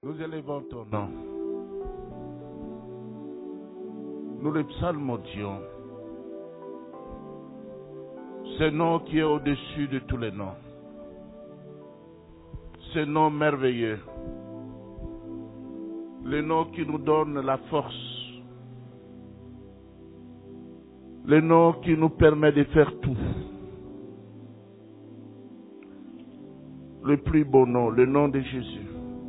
Nous élevons ton nom. Nous le psalmodions. Ce nom qui est au-dessus de tous les noms. Ce nom merveilleux. Le nom qui nous donne la force. Le nom qui nous permet de faire tout. Le plus beau nom, le nom de Jésus.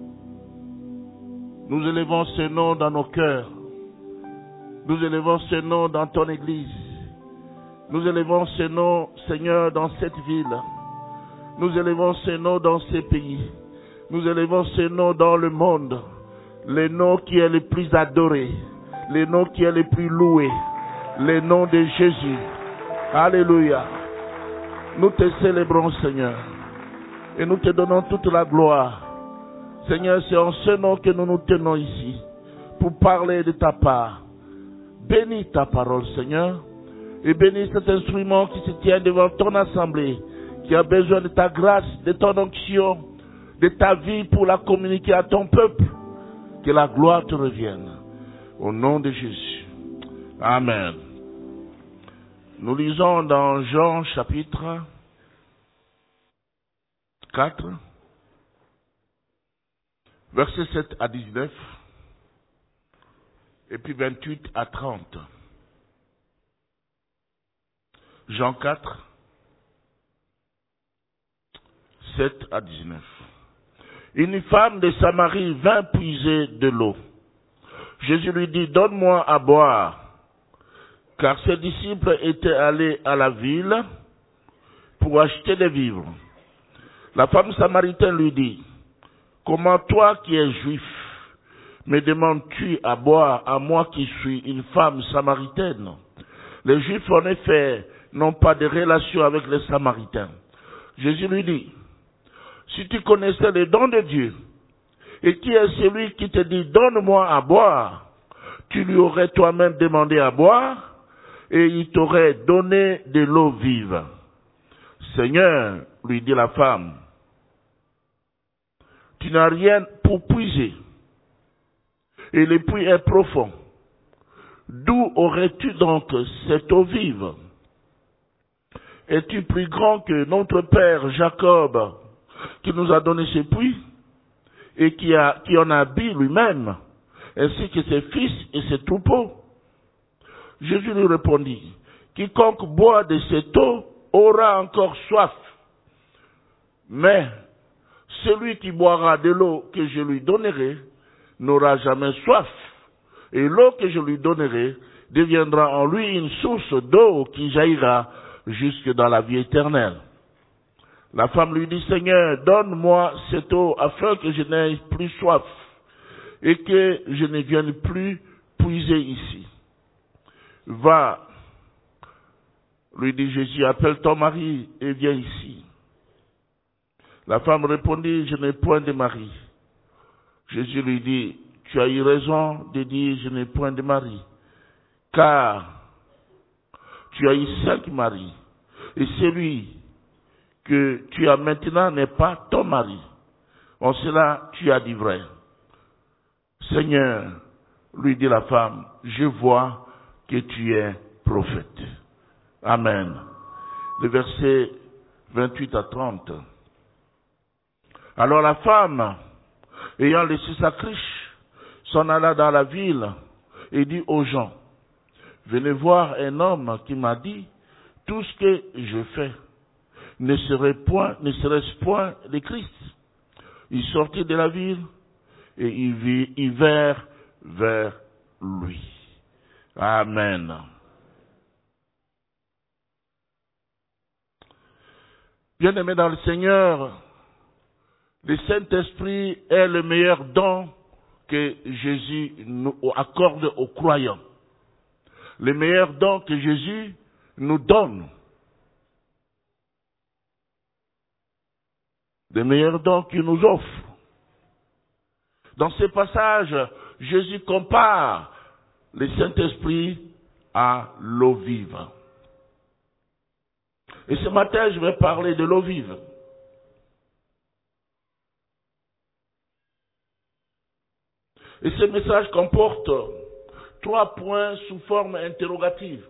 Nous élevons ce nom dans nos cœurs. Nous élevons ce nom dans ton église. Nous élevons ce nom, Seigneur, dans cette ville. Nous élevons ce nom dans ces pays. Nous élevons ce nom dans le monde. Le nom qui est le plus adoré. Le nom qui est le plus loué. Le nom de Jésus. Alléluia. Nous te célébrons, Seigneur. Et nous te donnons toute la gloire. Seigneur, c'est en ce nom que nous nous tenons ici. Pour parler de ta part. Bénis ta parole, Seigneur. Et bénis cet instrument qui se tient devant ton assemblée. Qui a besoin de ta grâce, de ton onction, de ta vie pour la communiquer à ton peuple. Que la gloire te revienne. Au nom de Jésus. Amen. Nous lisons dans Jean chapitre 4, versets 7 à 19, et puis 28 à 30. Jean 4, 7 à 19. Une femme de Samarie vint puiser de l'eau. Jésus lui dit, donne-moi à boire, car ses disciples étaient allés à la ville pour acheter des vivres. La femme samaritaine lui dit, comment toi qui es juif, me demandes-tu à boire à moi qui suis une femme samaritaine? Les Juifs, en effet, n'ont pas de relation avec les Samaritains. Jésus lui dit, si tu connaissais les dons de Dieu, et qui est celui qui te dit, donne-moi à boire, tu lui aurais toi-même demandé à boire, et il t'aurait donné de l'eau vive. Seigneur, lui dit la femme, tu n'as rien pour puiser, et le puits est profond. D'où aurais-tu donc cette eau vive? Es-tu plus grand que notre père Jacob, qui nous a donné ce puits, et qui en a bu lui-même, ainsi que ses fils et ses troupeaux? Jésus lui répondit, quiconque boit de cette eau aura encore soif, mais celui qui boira de l'eau que je lui donnerai n'aura jamais soif, et l'eau que je lui donnerai deviendra en lui une source d'eau qui jaillira jusque dans la vie éternelle. La femme lui dit, Seigneur, donne-moi cette eau afin que je n'aie plus soif et que je ne vienne plus puiser ici. Va, lui dit Jésus, appelle ton mari et viens ici. La femme répondit, je n'ai point de mari. Jésus lui dit, tu as eu raison de dire, je n'ai point de mari, car tu as eu 5 maris, et celui que tu as maintenant n'est pas ton mari. En cela, tu as dit vrai. Seigneur, lui dit la femme, je vois que tu es prophète. Amen. Le verset 28 à 30. Alors la femme, ayant laissé sa cruche, s'en alla dans la ville et dit aux gens, venez voir un homme qui m'a dit, tout ce que je fais ne serait-ce point le Christ? Ils sortirent de la ville et ils vinrent vers lui. Amen. Bien-aimés dans le Seigneur, le Saint-Esprit est le meilleur don que Jésus nous accorde aux croyants. Le meilleur don que Jésus nous donne. Le meilleur don qu'il nous offre. Dans ce passage, Jésus compare le Saint-Esprit à l'eau vive. Et ce matin, je vais parler de l'eau vive. Et ce message comporte 3 points sous forme interrogative.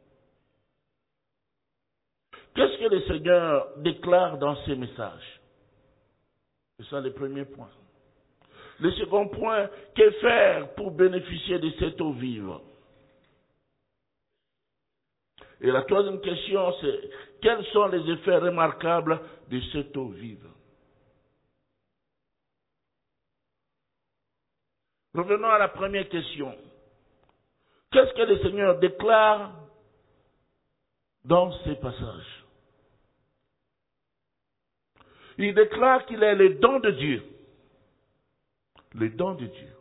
Qu'est-ce que le Seigneur déclare dans ces messages? Ce sont les premiers points. Le second point, que faire pour bénéficier de cette eau vive? Et la troisième question, c'est quels sont les effets remarquables de cette eau vive? Revenons à la première question. Qu'est-ce que le Seigneur déclare dans ces passages? Il déclare qu'il est le don de Dieu. Le don de Dieu.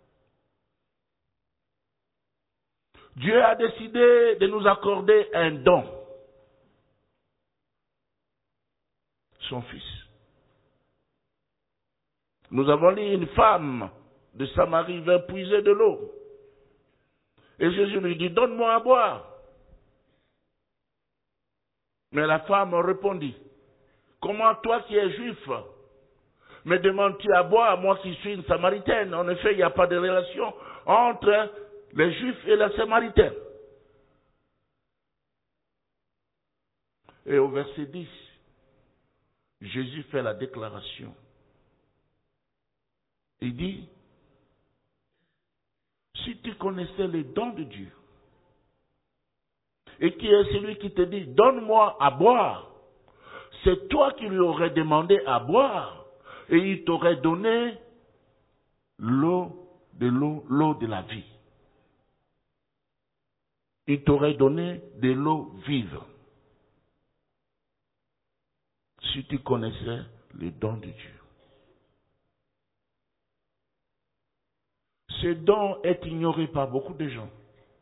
Dieu a décidé de nous accorder un don. Son Fils. Nous avons lu une femme de Samarie vint puiser de l'eau. Et Jésus lui dit, donne-moi à boire. Mais la femme répondit, comment toi qui es juif, me demandes-tu à boire, moi qui suis une Samaritaine? En effet, il n'y a pas de relation entre les Juifs et les Samaritains. Et au verset 10, Jésus fait la déclaration. Il dit, si tu connaissais les dons de Dieu, et qui est celui qui te dit, donne-moi à boire, c'est toi qui lui aurais demandé à boire, et il t'aurait donné l'eau de la vie. Il t'aurait donné de l'eau vive. Si tu connaissais les dons de Dieu. Ce don est ignoré par beaucoup de gens.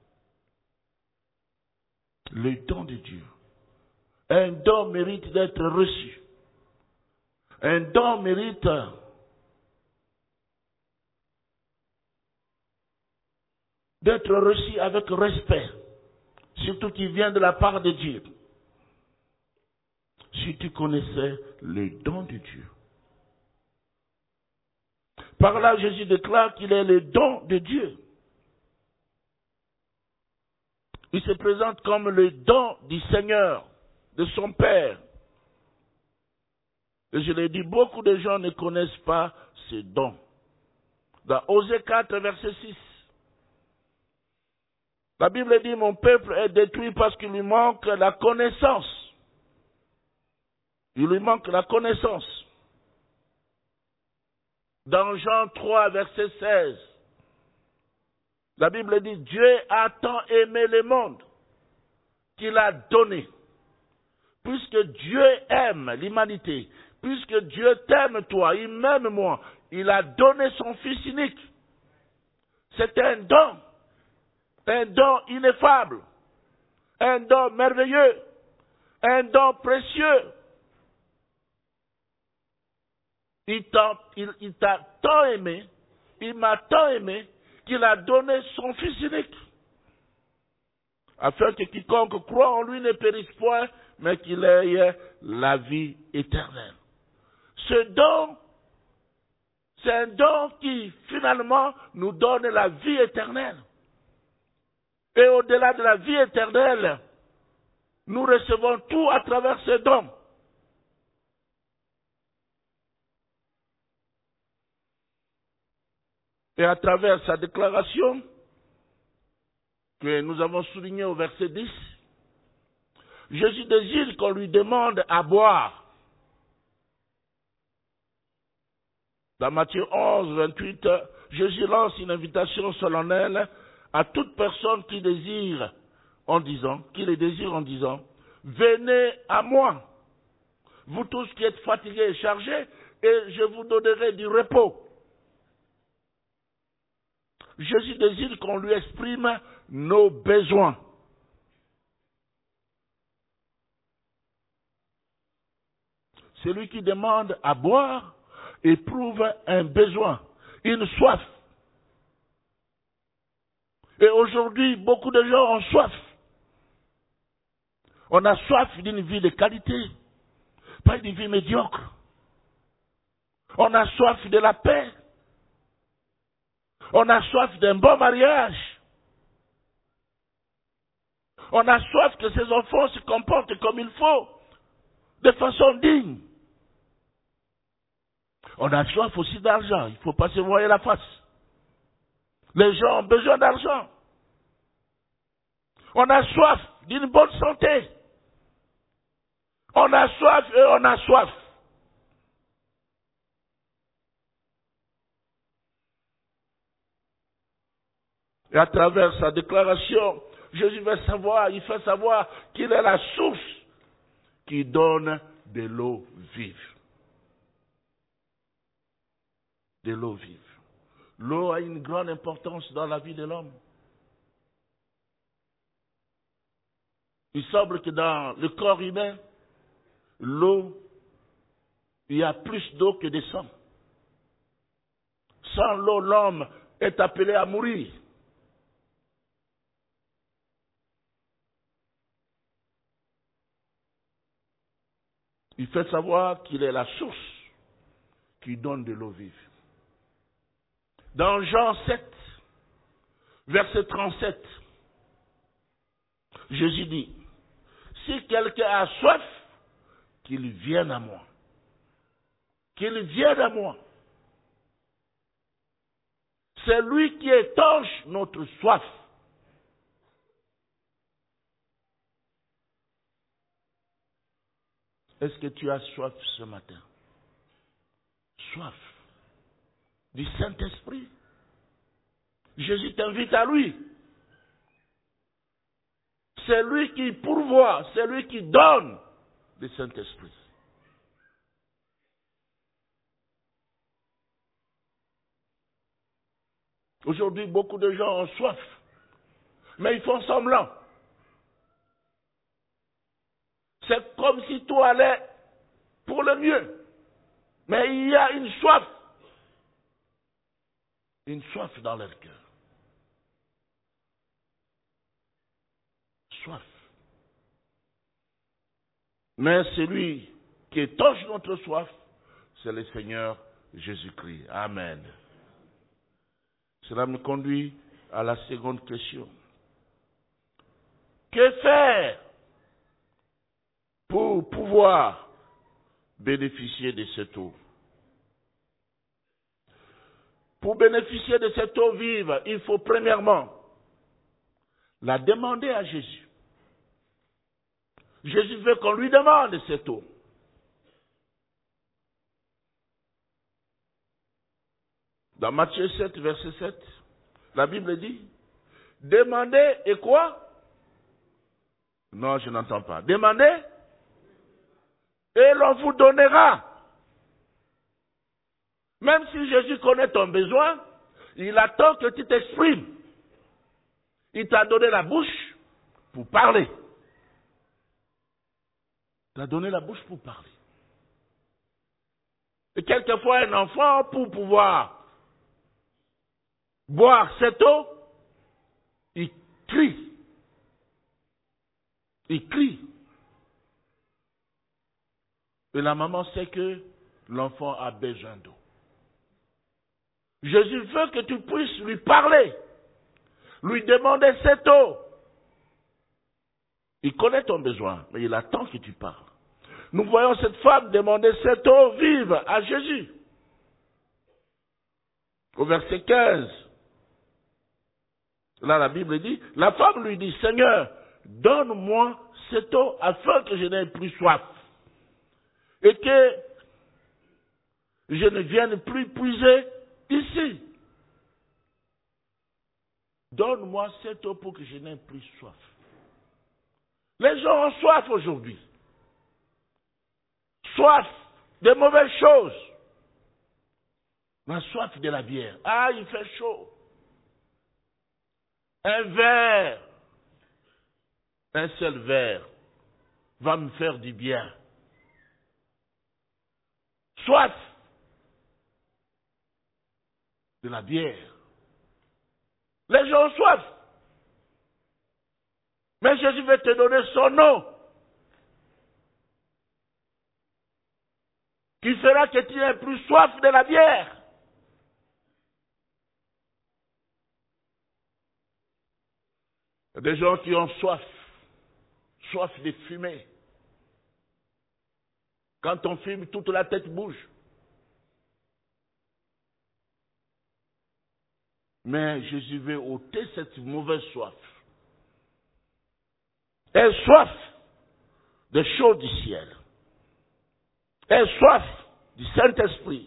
Le don de Dieu. Un don mérite d'être reçu. Un don mérite d'être reçu avec respect, surtout qu'il vient de la part de Dieu. Si tu connaissais les dons de Dieu. Par là, Jésus déclare qu'il est le don de Dieu. Il se présente comme le don du Seigneur, de son Père. Et je l'ai dit, beaucoup de gens ne connaissent pas ces dons. Dans Osée 4, verset 6, la Bible dit, mon peuple est détruit parce qu'il lui manque la connaissance. Il lui manque la connaissance. Dans Jean 3, verset 16, la Bible dit, Dieu a tant aimé le monde qu'il a donné. Puisque Dieu aime l'humanité, puisque Dieu t'aime toi, il m'aime moi, il a donné son Fils unique. C'est un don ineffable, un don merveilleux, un don précieux. Il t'a tant aimé, il m'a tant aimé, qu'il a donné son Fils unique, afin que quiconque croit en lui ne périsse point, mais qu'il ait la vie éternelle. Ce don, c'est un don qui finalement nous donne la vie éternelle. Et au-delà de la vie éternelle, nous recevons tout à travers ce don. Et à travers sa déclaration, que nous avons soulignée au verset 10, Jésus désire qu'on lui demande à boire. Dans Matthieu 11, 28, Jésus lance une invitation solennelle à toute personne qui le désire en disant, venez à moi, vous tous qui êtes fatigués et chargés, et je vous donnerai du repos. Jésus désire qu'on lui exprime nos besoins. Celui qui demande à boire éprouve un besoin, une soif. Et aujourd'hui, beaucoup de gens ont soif. On a soif d'une vie de qualité, pas d'une vie médiocre. On a soif de la paix. On a soif d'un bon mariage. On a soif que ses enfants se comportent comme il faut, de façon digne. On a soif aussi d'argent. Il ne faut pas se voiler la face. Les gens ont besoin d'argent. On a soif d'une bonne santé. On a soif et on a soif. Et à travers sa déclaration, Jésus il fait savoir qu'il est la source qui donne de l'eau vive. De l'eau vive. L'eau a une grande importance dans la vie de l'homme. Il semble que dans le corps humain, l'eau, il y a plus d'eau que de sang. Sans l'eau, l'homme est appelé à mourir. Il fait savoir qu'il est la source qui donne de l'eau vive. Dans Jean 7, verset 37, Jésus dit, si quelqu'un a soif, qu'il vienne à moi. Qu'il vienne à moi. C'est lui qui étanche notre soif. Est-ce que tu as soif ce matin? Soif du Saint-Esprit. Jésus t'invite à lui. C'est lui qui pourvoit, c'est lui qui donne le Saint-Esprit. Aujourd'hui, beaucoup de gens ont soif, mais ils font semblant. C'est comme si tout allait pour le mieux. Mais il y a une soif dans leur cœur. Soif. Mais celui qui étanche notre soif, c'est le Seigneur Jésus-Christ. Amen. Cela me conduit à la seconde question. Que faire pour pouvoir bénéficier de cette eau? Pour bénéficier de cette eau vive, il faut premièrement la demander à Jésus. Jésus veut qu'on lui demande cette eau. Dans Matthieu 7, verset 7, la Bible dit, demandez et quoi? Non, je n'entends pas. Demandez et l'on vous donnera. Même si Jésus connaît ton besoin, il attend que tu t'exprimes. Il t'a donné la bouche pour parler. Il t'a donné la bouche pour parler. Et quelquefois, un enfant, pour pouvoir boire cette eau, il crie. Il crie. Et la maman sait que l'enfant a besoin d'eau. Jésus veut que tu puisses lui parler, lui demander cette eau. Il connaît ton besoin, mais il attend que tu parles. Nous voyons cette femme demander cette eau vive à Jésus. Au verset 15, là la Bible dit, la femme lui dit, Seigneur, donne-moi cette eau afin que je n'aie plus soif. Et que je ne vienne plus puiser ici. Donne-moi cette eau pour que je n'aie plus soif. Les gens ont soif aujourd'hui. Soif de mauvaises choses. La soif de la bière. Ah, il fait chaud. Un verre, un seul verre, va me faire du bien. Soif de la bière. Les gens ont soif. Mais Jésus veut te donner son nom, qui fera que tu n'aies plus soif de la bière. Des gens qui ont soif de fumer. Quand on fume, toute la tête bouge. Mais Jésus veut ôter cette mauvaise soif. Elle soif des choses du ciel. Elle soif du Saint-Esprit.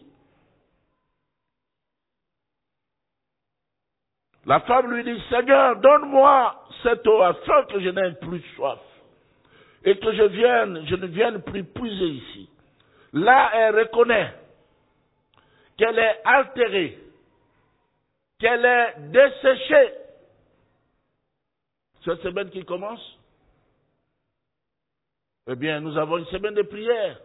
La femme lui dit, Seigneur, donne-moi cette eau afin que je n'aie plus soif. Et que je ne vienne plus puiser ici. Là, elle reconnaît qu'elle est altérée, qu'elle est desséchée. Cette semaine qui commence, eh bien, nous avons une semaine de prière.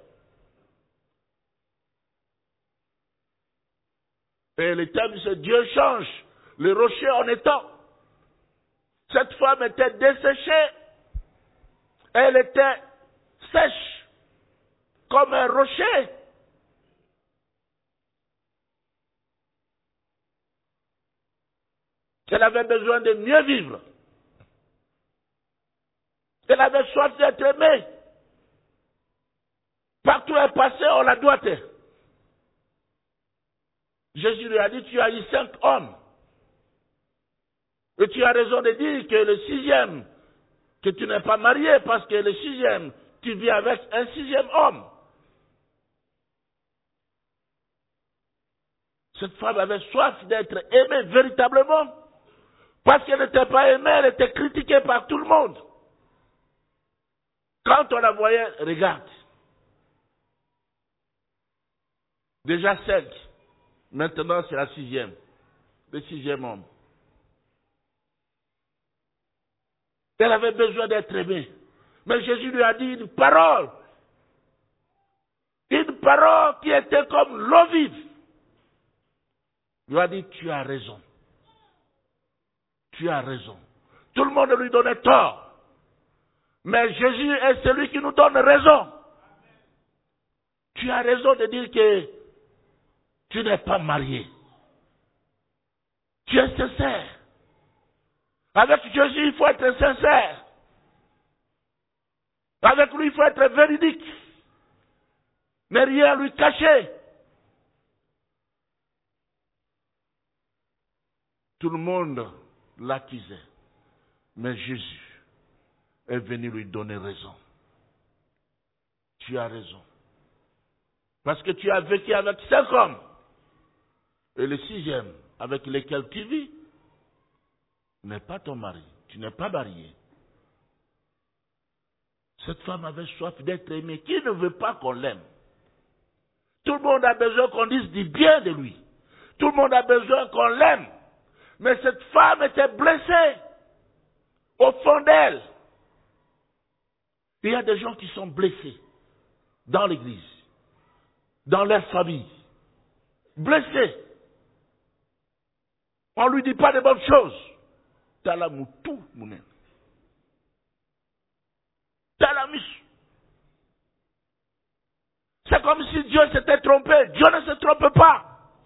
Et le thème, c'est Dieu change le rocher en étang. Cette femme était desséchée. Elle était sèche, comme un rocher. Elle avait besoin de mieux vivre. Elle avait soif d'être aimée. Partout où elle passait, on la doigtait. Jésus lui a dit, tu as eu 5 hommes. Et tu as raison de dire que le 6e, que tu n'es pas marié, parce que le 6e, tu vis avec un 6e homme. Cette femme avait soif d'être aimée véritablement. Parce qu'elle n'était pas aimée, elle était critiquée par tout le monde. Quand on la voyait, regarde. Déjà 5. Maintenant, c'est la 6e. Le 6e homme. Elle avait besoin d'être aimée. Mais Jésus lui a dit une parole. Une parole qui était comme l'eau vive. Il lui a dit, tu as raison. Tu as raison. Tout le monde lui donnait tort. Mais Jésus est celui qui nous donne raison. Tu as raison de dire que tu n'es pas marié. Tu es sincère. Avec Jésus, il faut être sincère. Avec lui, il faut être véridique. Ne rien lui cacher. Tout le monde l'accusait. Mais Jésus est venu lui donner raison. Tu as raison. Parce que tu as vécu avec 5 hommes. Et le 6e, avec lequel tu vis, n'est pas ton mari. Tu n'es pas marié. Cette femme avait soif d'être aimée. Qui ne veut pas qu'on l'aime? Tout le monde a besoin qu'on dise du bien de lui. Tout le monde a besoin qu'on l'aime. Mais cette femme était blessée au fond d'elle. Il y a des gens qui sont blessés dans l'église, dans leur famille. Blessés. On ne lui dit pas de bonnes choses. Talamutu, mounen. Talamus. C'est comme si Dieu s'était trompé. Dieu ne se trompe pas.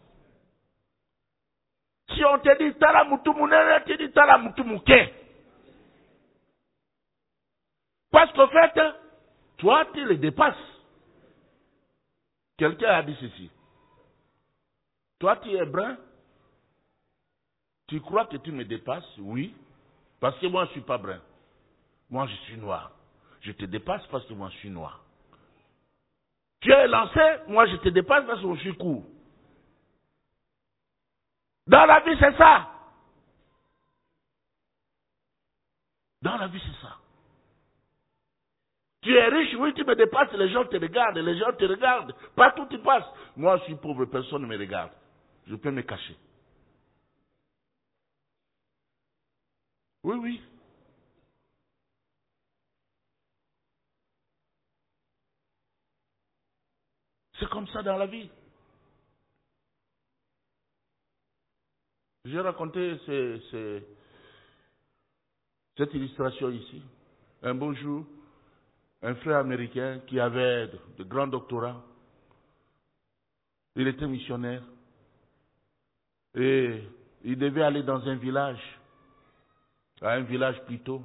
Si on te dit talamutu mounen, tu dis talamutu mouké. Parce qu'en fait, toi, tu le dépasses. Quelqu'un a dit ceci. Toi, tu es brun. Tu crois que tu me dépasses? Oui. Parce que moi, je ne suis pas brun. Moi, je suis noir. Je te dépasse parce que moi, je suis noir. Tu es lancé, moi, je te dépasse parce que je suis court. Dans la vie, c'est ça. Dans la vie, c'est ça. Tu es riche, oui, tu me dépasses, les gens te regardent, les gens te regardent. Partout où tu passes. Moi, je suis pauvre, personne ne me regarde. Je peux me cacher. Oui, oui. C'est comme ça dans la vie. J'ai raconté cette illustration ici. Un beau jour, un frère américain qui avait de grands doctorats, il était missionnaire et il devait aller dans un village. à un village plutôt,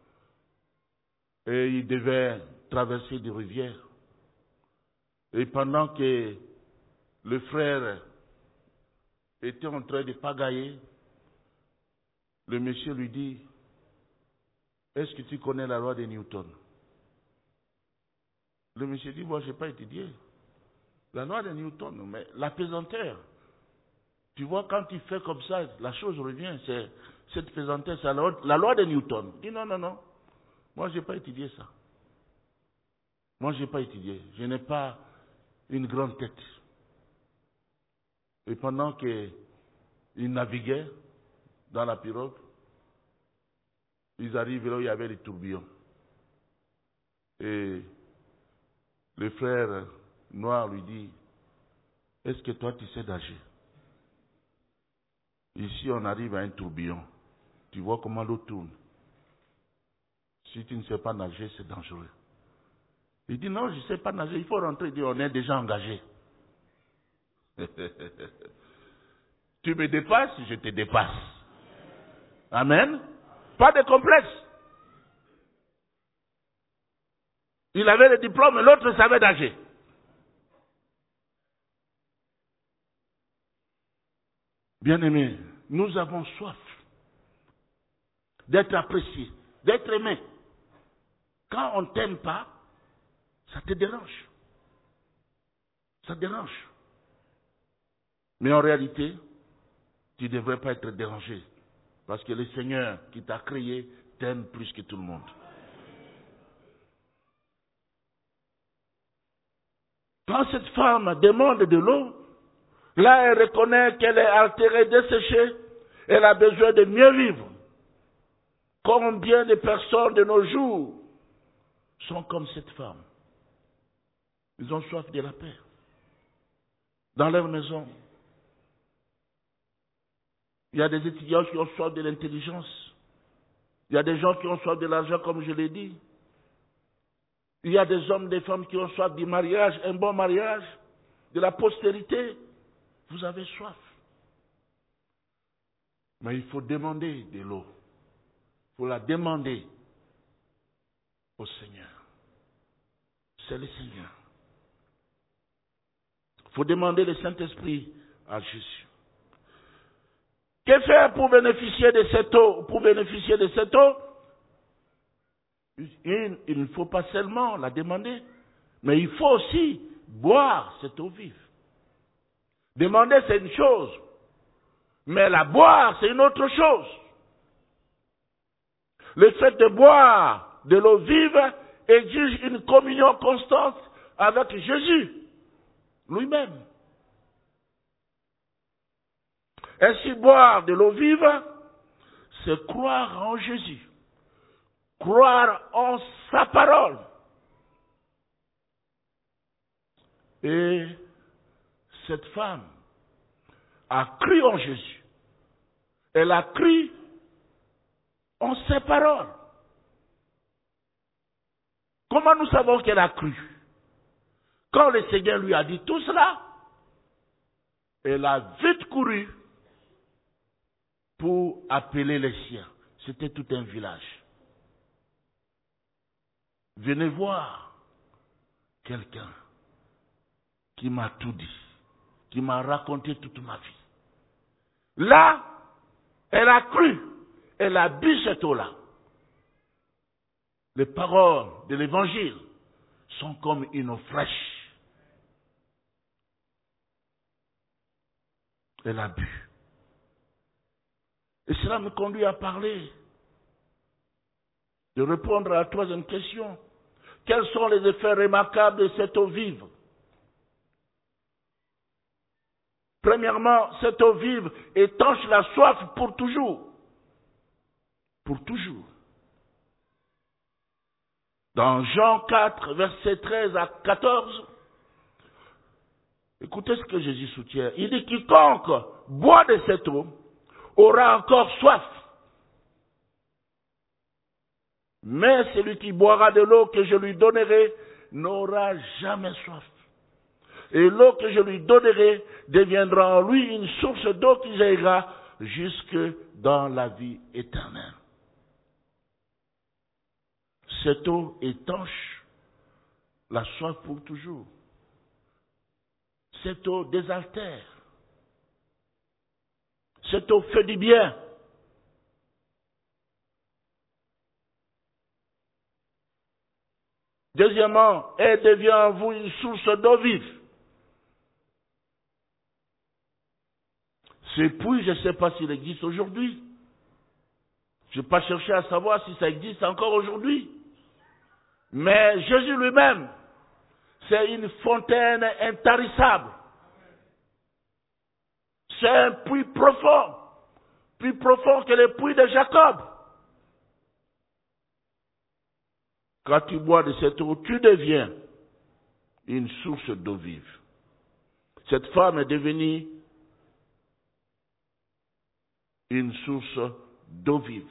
et il devait traverser des rivières. Et pendant que le frère était en train de pagailler, le monsieur lui dit, est-ce que tu connais la loi de Newton? Le monsieur dit, moi je n'ai pas étudié la loi de Newton, mais la pesanteur. Tu vois, quand tu fais comme ça, la chose revient, c'est cette pesanteur, c'est la loi de Newton. Il dit, non, non, non, moi je n'ai pas étudié ça. Moi je n'ai pas étudié, je n'ai pas une grande tête. Et pendant qu'il naviguait dans la pirogue, ils arrivent là où il y avait des tourbillons. Et le frère noir lui dit, est-ce que toi tu sais nager? Ici on arrive à un tourbillon. Tu vois comment l'eau tourne. Si tu ne sais pas nager, c'est dangereux. Il dit, non, je ne sais pas nager, il faut rentrer. Il dit, on est déjà engagé. Tu me dépasses, je te dépasse. Amen. Pas de complexe. Il avait le diplôme, l'autre savait nager. Bien-aimés, nous avons soif d'être appréciés, d'être aimés. Quand on ne t'aime pas, ça te dérange. Ça te dérange. Mais en réalité, tu ne devrais pas être dérangé. Parce que le Seigneur qui t'a créé t'aime plus que tout le monde. Quand cette femme demande de l'eau, là elle reconnaît qu'elle est altérée, desséchée, elle a besoin de mieux vivre. Combien de personnes de nos jours sont comme cette femme? Ils ont soif de la paix. Dans leur maison, il y a des étudiants qui ont soif de l'intelligence. Il y a des gens qui ont soif de l'argent, comme je l'ai dit. Il y a des hommes, des femmes qui ont soif du mariage, un bon mariage, de la postérité. Vous avez soif. Mais il faut demander de l'eau. Il faut la demander au Seigneur. C'est le Seigneur. Il faut demander le Saint-Esprit à Jésus. Que faire pour bénéficier de cette eau? Pour bénéficier de cette eau, il ne faut pas seulement la demander, mais il faut aussi boire cette eau vive. Demander, c'est une chose, mais la boire, c'est une autre chose. Le fait de boire de l'eau vive exige une communion constante avec Jésus lui-même. Ainsi, boire de l'eau vive, c'est croire en Jésus, croire en sa parole. Et cette femme a cru en Jésus. Elle a cru en ses paroles. Comment nous savons qu'elle a cru? Quand le Seigneur lui a dit tout cela, elle a vite couru pour appeler les siens. C'était tout un village. Venez voir quelqu'un qui m'a tout dit, qui m'a raconté toute ma vie. Là, elle a cru, elle a bu cette eau-là. Les paroles de l'Évangile sont comme une eau fraîche. Elle a bu. Et cela me conduit à parler, de répondre à la troisième question. Quels sont les effets remarquables de cette eau vive? Premièrement, cette eau vive étanche la soif pour toujours. Pour toujours. Dans Jean 4, versets 13 à 14, écoutez ce que Jésus soutient. Il dit, quiconque boit de cette eau aura encore soif. Mais celui qui boira de l'eau que je lui donnerai n'aura jamais soif. Et l'eau que je lui donnerai deviendra en lui une source d'eau qui jaillira jusque dans la vie éternelle. Cette eau étanche la soif pour toujours. Cette eau désaltère. Cette eau fait du bien. Deuxièmement, elle devient en vous une source d'eau vive. Ce puits, je ne sais pas s'il existe aujourd'hui. Je n'ai pas cherché à savoir si ça existe encore aujourd'hui. Mais Jésus lui-même, c'est une fontaine intarissable. C'est un puits profond, plus profond que le puits de Jacob. Quand tu bois de cette eau, tu deviens une source d'eau vive. Cette femme est devenue une source d'eau vive.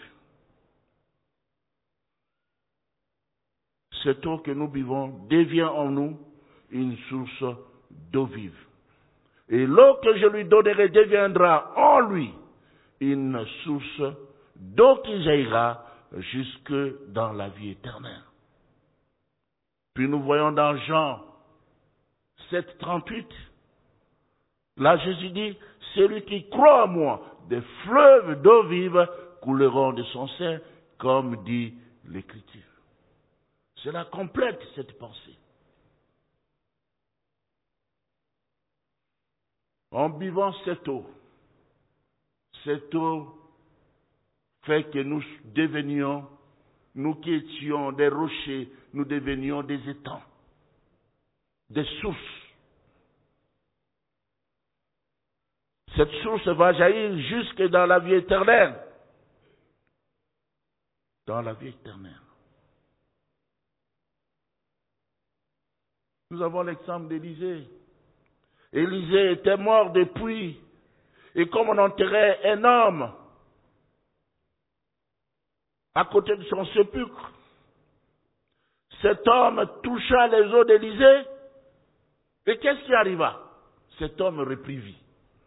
Cette eau que nous buvons devient en nous une source d'eau vive. Et l'eau que je lui donnerai deviendra en lui une source d'eau qui jaillira jusque dans la vie éternelle. Puis nous voyons dans Jean 7, 38, là Jésus dit, celui qui croit en moi, des fleuves d'eau vive couleront de son sein, comme dit l'Écriture. Cela complète cette pensée. En buvant cette eau fait que nous devenions, nous qui étions des rochers, nous devenions des étangs, des sources. Cette source va jaillir jusque dans la vie éternelle. Dans la vie éternelle. Nous avons l'exemple d'Élisée. Élisée était mort depuis. Et comme on enterrait un homme à côté de son sépulcre, cet homme toucha les os d'Élisée. Et qu'est-ce qui arriva? Cet homme reprit vie.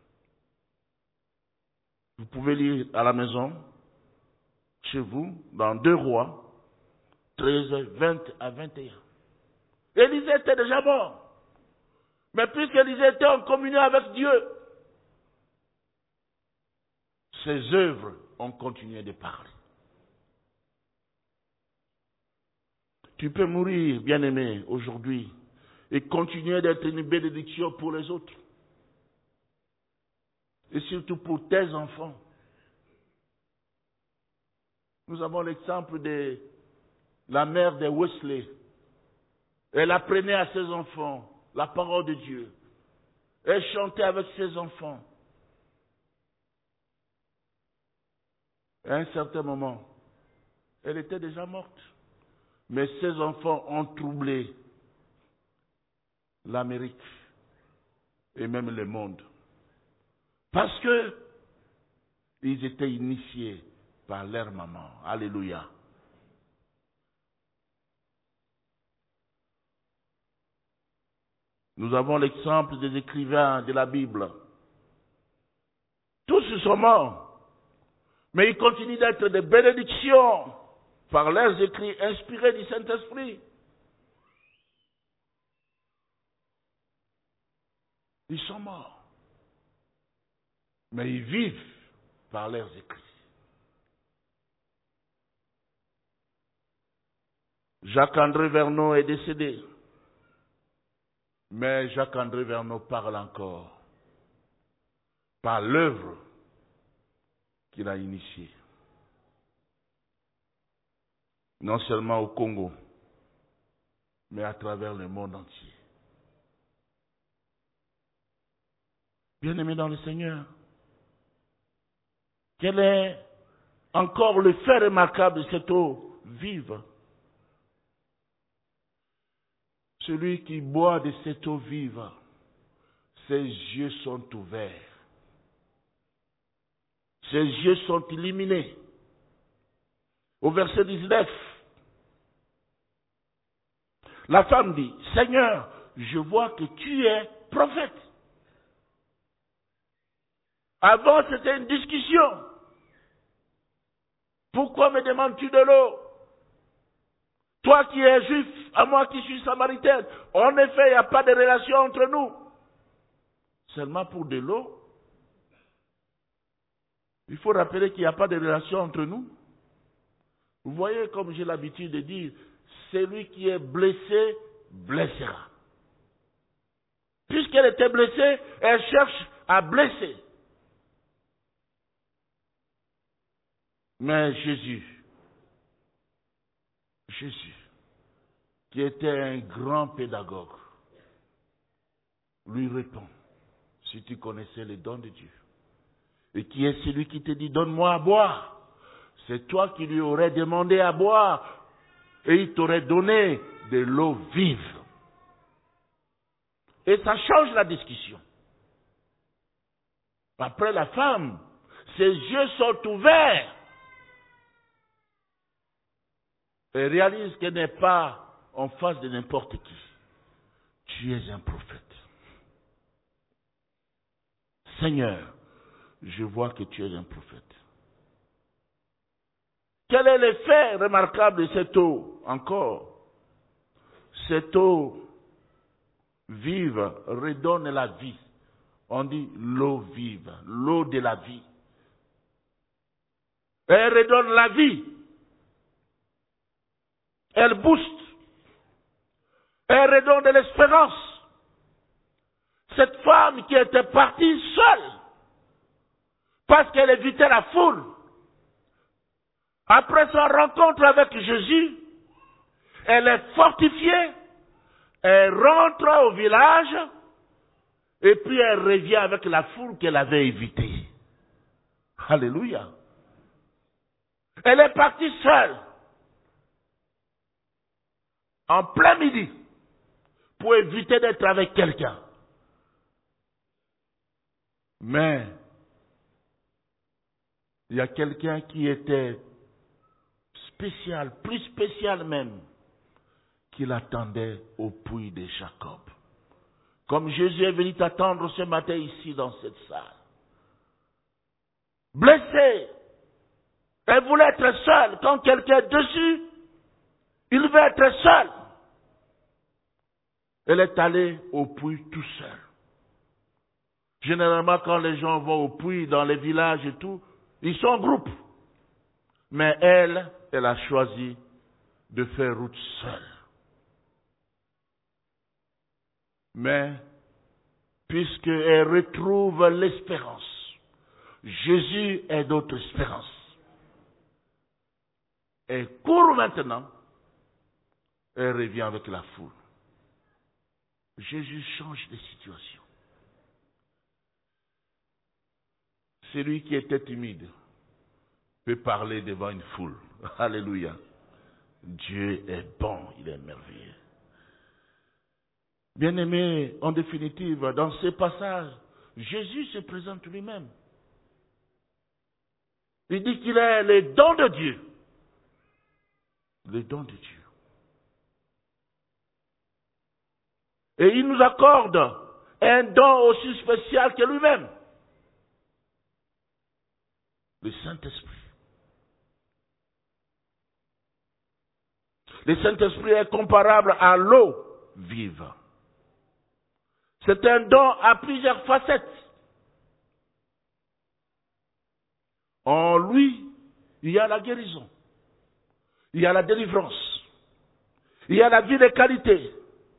Vous pouvez lire à la maison, chez vous, dans 2 Rois, 13, 20 à 21. Élisée était déjà mort. Mais puisqu'Élisée était en communion avec Dieu, ses œuvres ont continué de parler. Tu peux mourir, bien-aimé, aujourd'hui, et continuer d'être une bénédiction pour les autres. Et surtout pour tes enfants. Nous avons l'exemple de la mère de Wesley. Elle apprenait à ses enfants la parole de Dieu. Elle chantait avec ses enfants. À un certain moment, elle était déjà morte. Mais ses enfants ont troublé l'Amérique et même le monde. Parce que ils étaient initiés par leur maman. Alléluia. Nous avons l'exemple des écrivains de la Bible. Tous sont morts. Mais ils continuent d'être des bénédictions par leurs écrits inspirés du Saint-Esprit. Ils sont morts. Mais ils vivent par leurs écrits. Jacques-André Verneau est décédé. Mais Jacques-André Verneau parle encore par l'œuvre qu'il a initiée. Non seulement au Congo, mais à travers le monde entier. Bien-aimés dans le Seigneur, quel est encore le fait remarquable de cette eau vive? Celui qui boit de cette eau vive, ses yeux sont ouverts. Ses yeux sont illuminés. Au verset 19, la femme dit, Seigneur, je vois que tu es prophète. Avant, c'était une discussion. Pourquoi me demandes-tu de l'eau? Toi qui es juif, à moi qui suis samaritaine. En effet, il n'y a pas de relation entre nous. Seulement pour de l'eau. Il faut rappeler qu'il n'y a pas de relation entre nous. Vous voyez, comme j'ai l'habitude de dire, celui qui est blessé, blessera. Puisqu'elle était blessée, elle cherche à blesser. Mais Jésus, qui était un grand pédagogue, lui répond, si tu connaissais les dons de Dieu, et qui est celui qui te dit, donne-moi à boire, c'est toi qui lui aurais demandé à boire, et il t'aurait donné de l'eau vive. Et ça change la discussion. Après la femme, ses yeux sont ouverts. Et réalise qu'elle n'est pas en face de n'importe qui. Tu es un prophète. Seigneur, je vois que tu es un prophète. Quel est l'effet remarquable de cette eau encore? Cette eau vive redonne la vie. On dit l'eau vive, l'eau de la vie. Elle redonne la vie. Elle booste. Elle redonne de l'espérance. Cette femme qui était partie seule, parce qu'elle évitait la foule, après sa rencontre avec Jésus, elle est fortifiée, elle rentre au village, et puis elle revient avec la foule qu'elle avait évitée. Alléluia. Elle est partie seule, en plein midi, pour éviter d'être avec quelqu'un. Mais, il y a quelqu'un qui était spécial, plus spécial même, qui l'attendait au puits de Jacob. Comme Jésus est venu t'attendre ce matin ici dans cette salle. Blessé. Elle voulait être seule. Quand quelqu'un est dessus, il veut être seul. Elle est allée au puits tout seul. Généralement, quand les gens vont au puits dans les villages et tout, ils sont en groupe. Mais elle a choisi de faire route seule. Mais, puisqu'elle retrouve l'espérance, Jésus est notre espérance. Elle court maintenant, elle revient avec la foule. Jésus change les situations. Celui qui était timide peut parler devant une foule. Alléluia. Dieu est bon, il est merveilleux. Bien-aimés, en définitive, dans ces passages, Jésus se présente lui-même. Il dit qu'il est les dons de Dieu. Les dons de Dieu. Et il nous accorde un don aussi spécial que lui-même. Le Saint-Esprit. Le Saint-Esprit est comparable à l'eau vive. C'est un don à plusieurs facettes. En lui, il y a la guérison. Il y a la délivrance. Il y a la vie de qualité.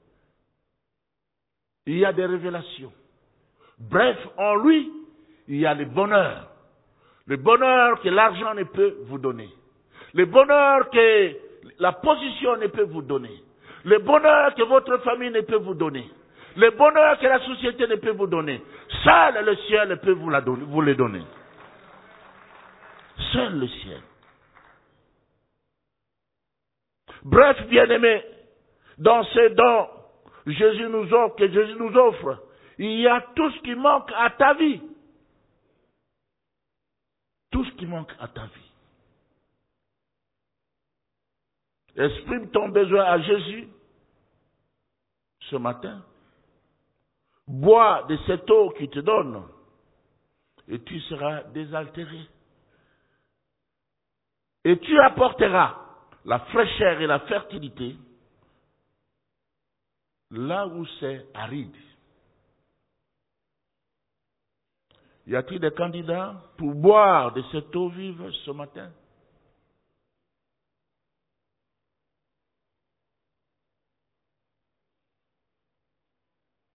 Il y a des révélations. Bref, en lui, il y a le bonheur. Le bonheur que l'argent ne peut vous donner. Le bonheur que la position ne peut vous donner. Le bonheur que votre famille ne peut vous donner. Le bonheur que la société ne peut vous donner. Seul le ciel peut vous le donner. Seul le ciel. Bref, bien-aimés, dans ces dons que Jésus nous offre, il y a tout ce qui manque à ta vie. Tout ce qui manque à ta vie. Exprime ton besoin à Jésus ce matin. Bois de cette eau qu'il te donne et tu seras désaltéré. Et tu apporteras la fraîcheur et la fertilité là où c'est aride. Y a-t-il des candidats pour boire de cette eau vive ce matin?